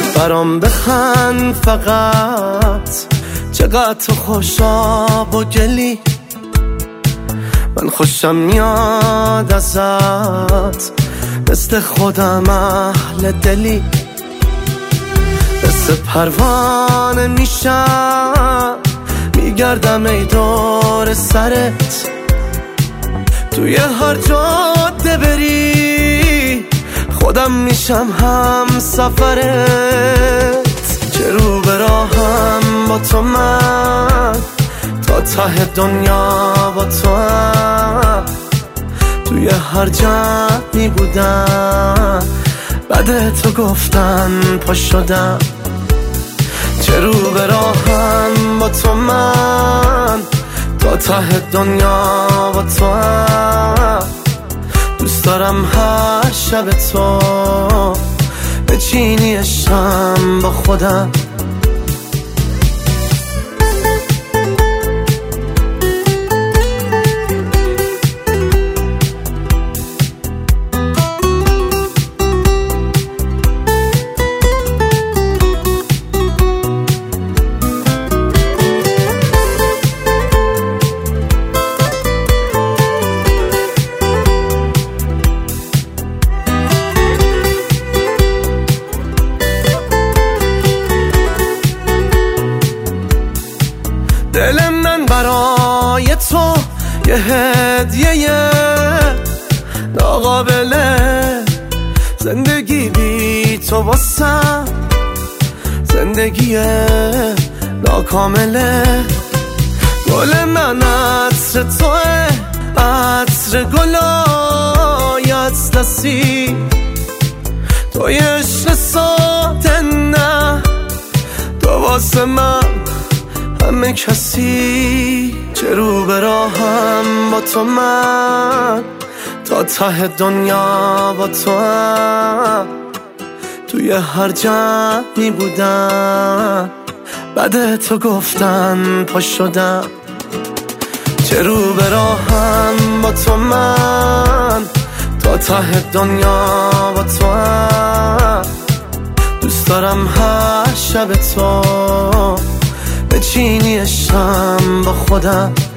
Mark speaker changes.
Speaker 1: برام بخند فقط، چقدر تو خوشاب و گلی، من خوشم میاد ازت، مثل خودم اهل دلی، مثل پروانه میشم میگردم ای دور سرت، توی هر جاده بری خودم میشم هم سفرت، چه رو به راهم با تو من، تا ته دنیا با تو هم، توی هر جمعی بودم بعد تو گفتن پا شدم، چه رو به راهم با تو من، تا ته دنیا با تو هم، دوست دارم هر شب تو بچینی عشقم با خودم. دل من برای تو یه هدیه ناقابله، زندگی بی تو واسم زندگی ناکامله، گل من عطر توه، عطر گلای اطلسی، توی عشق ساده نه، تو واسه من همه کسی، چه رو به راهم با تو من، تا ته دنیا با تو هم، توی هر جمعی بودم بعد تو گفتن پا شدم، چه رو به راهم با تو من، تا ته دنیا با تو هم، دوست دارم هر شب تو بچینی عشقم با خودم.